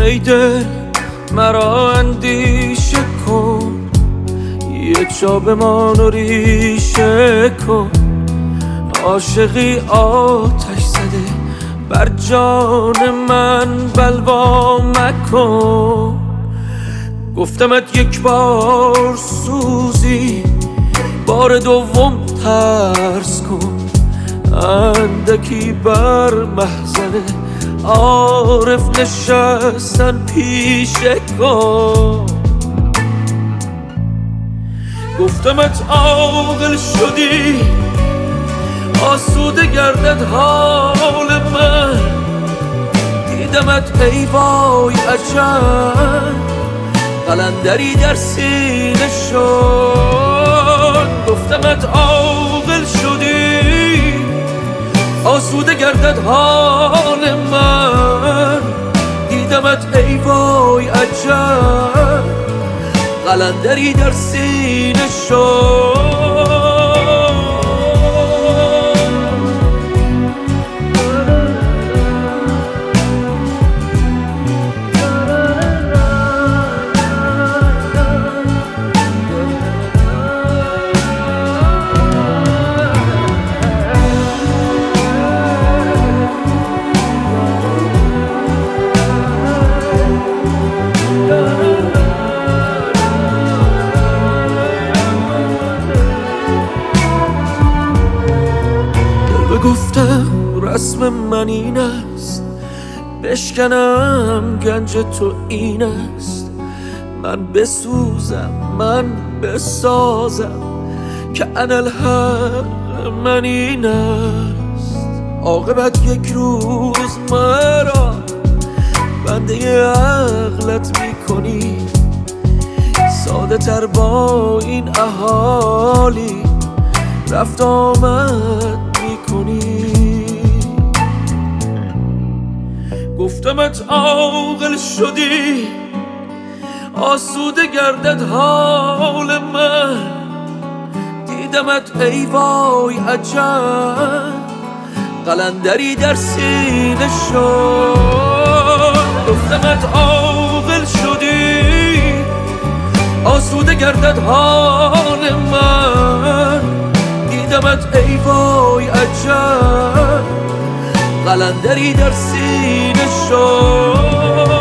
ای دل مرا اندیشه کن، یه جا بمان و ریشه کن. عاشقی آتش زده بر جان من بلوا مکن. گفتمت یک بار سوزی، بار دوم ترس کن. اندکی بر محضر عارف نشستن پیشه کن. گفتمت عاقل شدی، آسوده گردد حال من. دیدمت ای وای عجب، قلندری در سینه شد. گفتمت عاقل شدی، آسوده گردد حال من. دیدمت ای وای عجب، قلندری در سینه شد. گفتم رسم من این است، بشکنم گنج تو این است. من بسوزم من بسازم که انالحق من این است. عاقبت یک روز مرا بنده عقلت میکنی، ساده تر با این اهالی رفت آمد میکنی. گفتمت عاقل شدی، آسوده گردد حال من. دیدمت ای وای عجب، قلندری در سینه شد. گفتمت عاقل شدی، آسوده گردد حال من. دیدمت ای وای عجب، قلندری در سینه شد.